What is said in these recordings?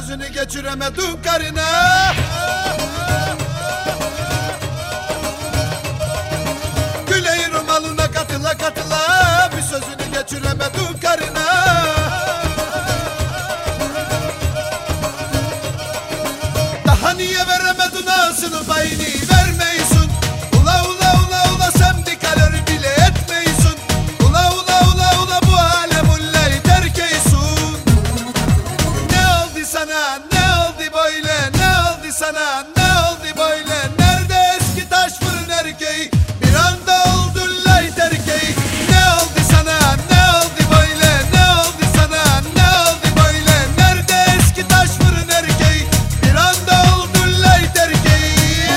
sözünü geçiremedin karına. Güleyi rumalına katıla katıla bir sözünü geçiremedin karına. Daha niye veremedin ağzını payını vermeyisun. Ula ula ula ula sen bir kalori bile etmeyisun. Ula ula ula ula bu alem ullayı terk eysun. Ne oldu sana ne oldu böyle ne oldu sana ne oldu böyle. Nerede eski taş fırın erkeği bir anda oldun lay terkeği. Ne oldu sana ne oldu böyle ne oldu sana ne oldu böyle. Nerede eski taş fırın erkeği bir anda oldun lay terkeği.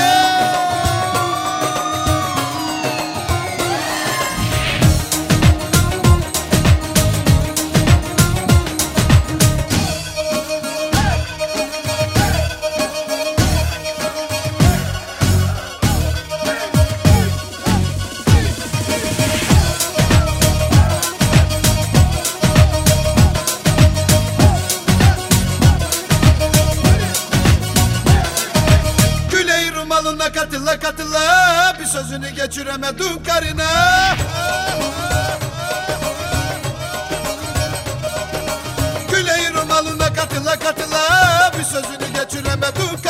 Güleyi rumalına katıla katıla bir sözünü geçiremedin karına. Güleyi rumalına katıla katıla bir sözünü geçiremedin karına.